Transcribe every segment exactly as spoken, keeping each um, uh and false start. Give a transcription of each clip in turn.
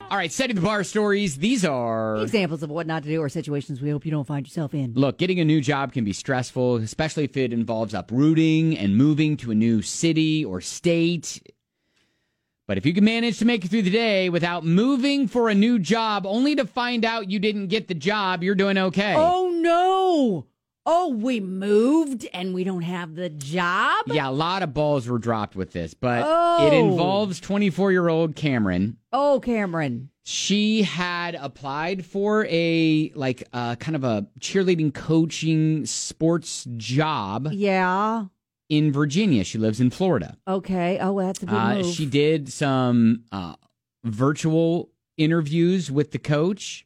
All right, setting the bar stories. These are examples of what not to do or situations we hope you don't find yourself in. Look, getting a new job can be stressful, especially if it involves uprooting and moving to a new city or state. But if you can manage to make it through the day without moving for a new job, only to find out you didn't get the job, you're doing okay. Oh, no. Oh, we moved and we don't have the job? Yeah, a lot of balls were dropped with this, but oh. it involves twenty-four-year-old Cameron. Oh, Cameron. She had applied for a, like, uh, kind of a cheerleading coaching sports job. Yeah. In Virginia. She lives in Florida. Okay. Oh, that's a big uh, move. She did some uh, virtual interviews with the coach.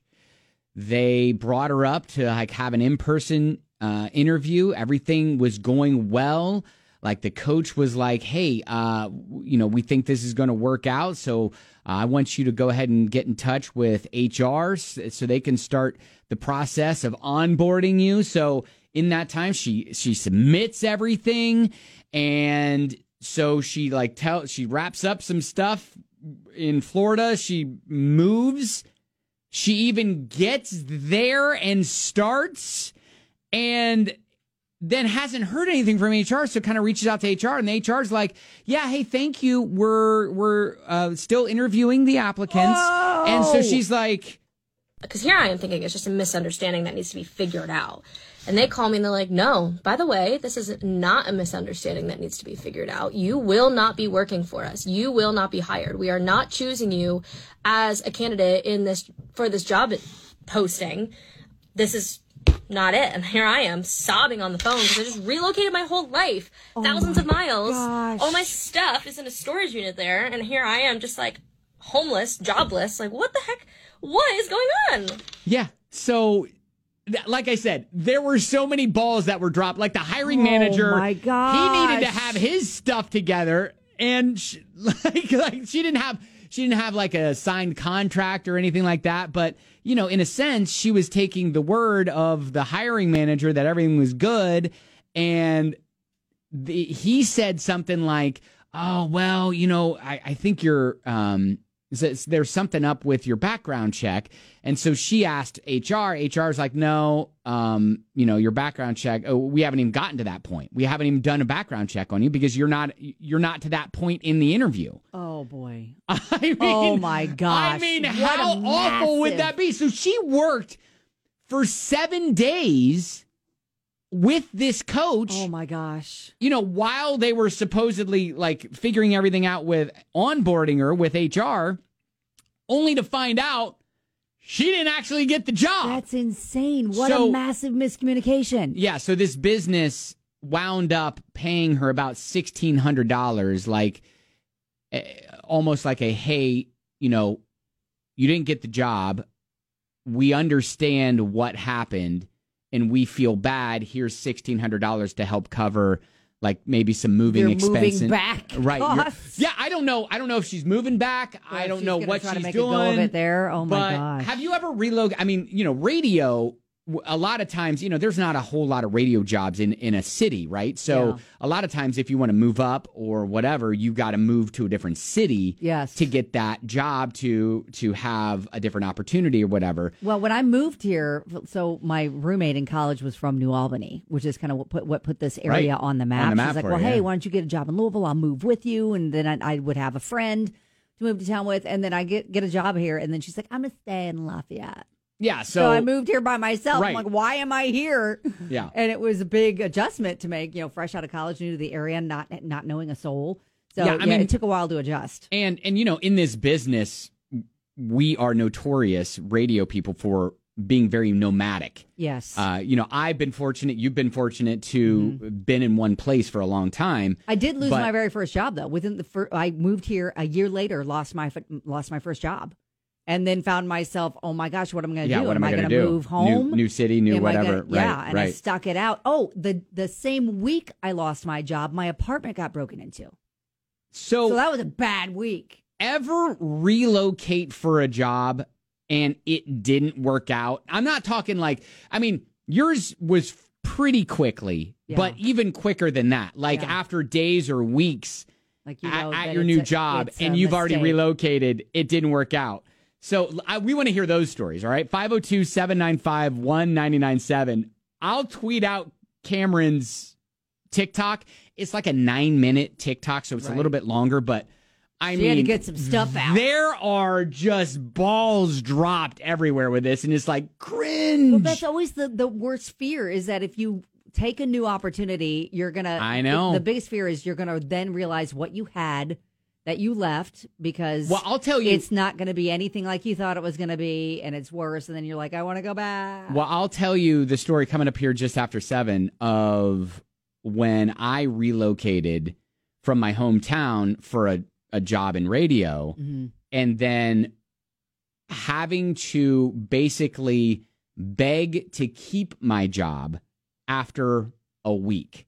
They brought her up to, like, have an in-person Uh, interview. Everything was going well. Like the coach was like, hey, uh, you know, we think this is going to work out. So uh, I want you to go ahead and get in touch with H R so they can start the process of onboarding you. So in that time, she she submits everything. And so she like tell she wraps up some stuff in Florida. She moves. She even gets there and starts. And then hasn't heard anything from H R, so kind of reaches out to H R, and the H R's like, yeah, hey, thank you. We're we're uh, still interviewing the applicants. Oh. And so she's like... Because here I am thinking it's just a misunderstanding that needs to be figured out. And they call me and they're like, no, by the way, this is not a misunderstanding that needs to be figured out. You will not be working for us. You will not be hired. We are not choosing you as a candidate in this for this job posting. This is... not it. And here I am sobbing on the phone because I just relocated my whole life, oh thousands of miles. Gosh. All my stuff is in a storage unit there, and here I am just like homeless, jobless. Like, what the heck? What is going on? Yeah. So, like I said, there were so many balls that were dropped. Like the hiring oh manager, my gosh. he needed to have his stuff together, and she, like, like she didn't have. She didn't have like a signed contract or anything like that. But, you know, in a sense, she was taking the word of the hiring manager that everything was good. And the, he said something like, oh, well, you know, I, I think you're um, there's something up with your background check. And so she asked H R. H R's like, no, um, you know, your background check. Oh, we haven't even gotten to that point. We haven't even done a background check on you because you're not you're not to that point in the interview. Oh, boy. I mean, oh, my gosh. I mean, what how awful massive... would that be? So she worked for seven days with this coach. Oh, my gosh. You know, while they were supposedly like figuring everything out with onboarding her with H R, only to find out she didn't actually get the job. That's insane. What so, a massive miscommunication. Yeah, so this business wound up paying her about sixteen hundred dollars, like uh, almost like a, hey, you know, you didn't get the job. We understand what happened, and we feel bad. Here's sixteen hundred dollars to help cover, like, maybe some moving You're expenses. Moving back right. Yeah, I don't know. I don't know if she's moving back. Well, I don't know what try she's to make doing. A go of it there. Oh, my but gosh. Have you ever relocated? I mean, you know, radio... A lot of times, you know, there's not a whole lot of radio jobs in, in a city, right? So yeah. a lot of times if you want to move up or whatever, you got to move to a different city yes. to get that job to to have a different opportunity or whatever. Well, when I moved here, so my roommate in college was from New Albany, which is kind of what put, what put this area right. on the map. On the map She's like, for well, it, hey, yeah. why don't you get a job in Louisville? I'll move with you. And then I, I would have a friend to move to town with. And then I get, get a job here. And then she's like, I'm going to stay in Lafayette. Yeah, so, so I moved here by myself. Right. I'm like, why am I here? Yeah. And it was a big adjustment to make, you know, fresh out of college, new to the area, not not knowing a soul. So yeah, I yeah, mean, it took a while to adjust. And, and, you know, in this business, we are notorious, radio people, for being very nomadic. Yes. Uh, you know, I've been fortunate, you've been fortunate to mm-hmm. been in one place for a long time. I did lose but, my very first job, though. Within the fir- I moved here a year later, lost my lost my first job. And then found myself, oh my gosh, what am I going to yeah, do? What am, am I going to move home? New, new city, new am whatever. Gonna, yeah, right, and right. I stuck it out. Oh, the the same week I lost my job, my apartment got broken into. So, so that was a bad week. Ever relocate for a job and it didn't work out? I'm not talking like, I mean, yours was pretty quickly, yeah. but even quicker than that. Like yeah. after days or weeks like you know at, at your new a, job and you've mistake. already relocated, it didn't work out. So I, we want to hear those stories, all right? five oh two, seven nine five, one nine nine seven. I'll tweet out Cameron's TikTok. It's like a nine-minute TikTok, so it's Right. a little bit longer, but I She mean, had to get some stuff out. there are just balls dropped everywhere with this, and it's like cringe. Well, that's always the, the worst fear is that if you take a new opportunity, you're going to. I know. The, the biggest fear is you're going to then realize what you had that you left because Well, I'll tell you- it's not going to be anything like you thought it was going to be, and it's worse. And then you're like, I want to go back. Well, I'll tell you the story coming up here just after seven of when I relocated from my hometown for a, a job in radio, Mm-hmm. and then having to basically beg to keep my job after a week.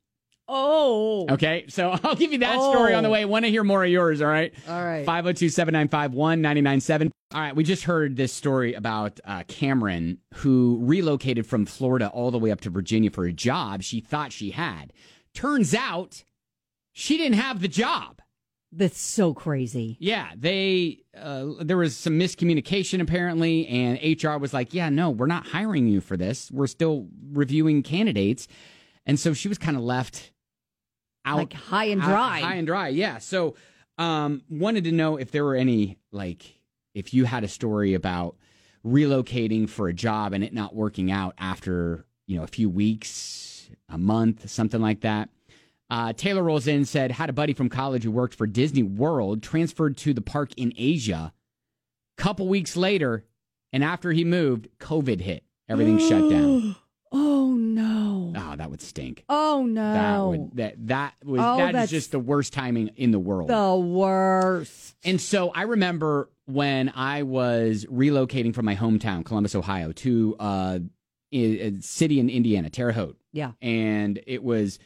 Oh. Okay, so I'll give you that story on the Oh. way. Want to hear more of yours, all right? All right. five oh two, seven nine five, one nine nine seven. All right, we just heard this story about uh, Cameron, who relocated from Florida all the way up to Virginia for a job she thought she had. Turns out she didn't have the job. That's so crazy. Yeah, they uh, there was some miscommunication apparently, and H R was like, yeah, no, we're not hiring you for this. We're still reviewing candidates. And so she was kind of left out. Like high and out- dry. high and dry, yeah. So um, wanted to know if there were any, like, if you had a story about relocating for a job and it not working out after, you know, a few weeks, a month, something like that. Uh, Taylor rolls in, said, had a buddy from college who worked for Disney World, transferred to the park in Asia. Couple weeks later, and after he moved, COVID hit. Everything shut down. Oh, no. Oh, that would stink. Oh, no. That would that that was Oh, that is that's just the worst timing in the world. The worst. And so I remember when I was relocating from my hometown, Columbus, Ohio, to uh, a, a city in Indiana, Terre Haute. Yeah. And it was,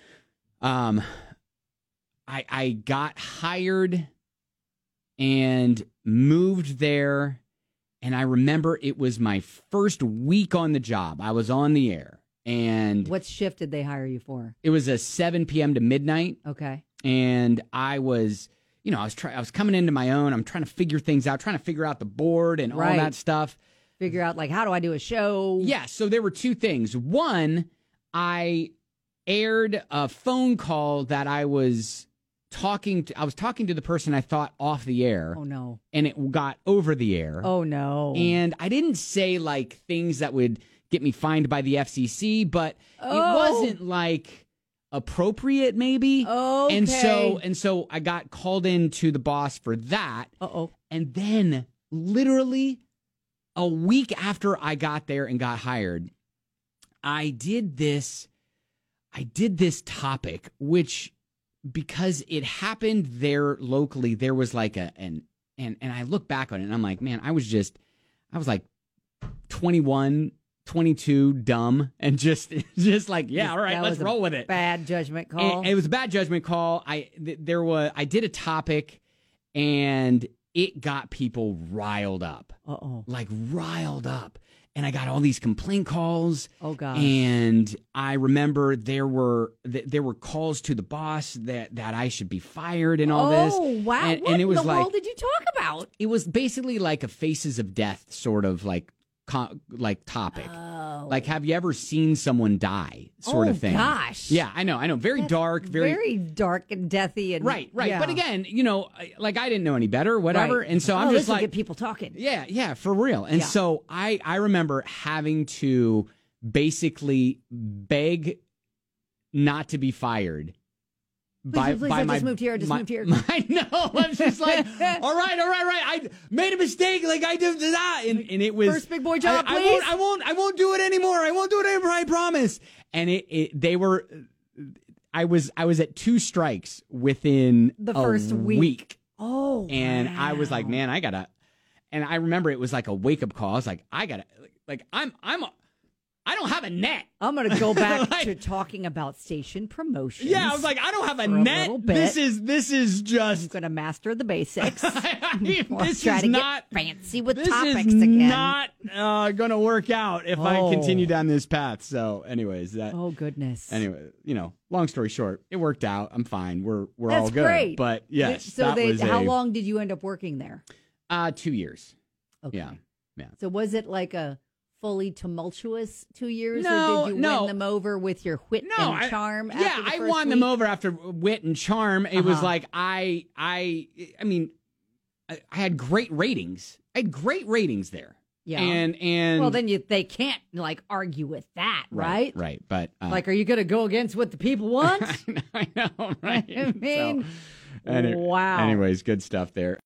um, I I got hired and moved there. And I remember it was my first week on the job. I was on the air, and What shift did they hire you for? it was a seven p.m. to midnight. Okay. And I was, you know, I was trying, I was coming into my own. I'm trying to figure things out, trying to figure out the board and all Right. that stuff. Figure out, like, how do I do a show? Yeah. So there were two things. One, I aired a phone call that I was talking to, I was talking to the person I thought off the air, Oh, no. and it got over the air. Oh, no. And I didn't say like things that would get me fined by the F C C, but Oh. it wasn't like appropriate, maybe. Okay. And so and so I got called in to the boss for that. Uh-oh. And then literally a week after I got there and got hired, I did this I did this topic, which because it happened there locally, there was like a an and and I look back on it and I'm like, man, I was just I was like twenty-one, twenty-two, dumb, and just just like, yeah, all right, That let's was a roll with it. Bad judgment call. And- and it was a bad judgment call. I th- there was I did a topic, and it got people riled up, Uh-oh. like riled up, and I got all these complaint calls. Oh, gosh. And I remember there were th- there were calls to the boss that that I should be fired and all this. Oh, wow. And, what and it was in the like world did you talk about? it was basically like a faces of death sort of like co- like topic. Oh. Like, have you ever seen someone die? Sort Oh, of thing. gosh. Yeah, I know. I know. Very dark. Very, Very dark and deathy. And, right. Right. yeah. But again, you know, I- like I didn't know any better. Whatever. Right. And so oh, I'm this just will like, get people talking. yeah, yeah, for real. And Yeah. so I I remember having to basically beg not to be fired. Please, please, I just moved here, I just my- moved here. I know. I'm just like, all right, all right, all right. I made a mistake. Like I did that, and and it was First big boy job, I, I please. won't. I won't. I won't do it anymore. I won't do it anymore. I promise. And it, it they were. I was I was at two strikes within The a first week. week. Oh, And I was like, wow. man, I gotta. And I remember it was like a wake up call. I was like, I gotta, like, like I'm, I'm, a, I don't have a net. I'm going to go back Like- to talking about station promotions. Yeah, I was like, I don't have a for a net. little bit. This is, this is I'm just. going to master the basics. I mean, Or this try is to not. get fancy with This topics is again. not uh, gonna work out if I Oh. continue down this path. So, anyways, that. Oh, goodness. Anyway, you know, long story short, it worked out. I'm fine. We're we're That's all good. great. But yes, So that they, was how a, long did you end up working there? Uh, two years. Okay. Yeah. Yeah. So was it like a fully tumultuous two years, No, or did you no. win them over with your wit No, and I- charm? Yeah, after the I first won them week? over after wit and charm. It was Uh-huh. like I, I, I mean, I, I had great ratings. I had great ratings there. Yeah. And and Well, then you they can't like argue with that, right? right, right. But uh, Like, are you going to go against what the people want? I know, right? I mean, So, any- wow. Anyways, good stuff there.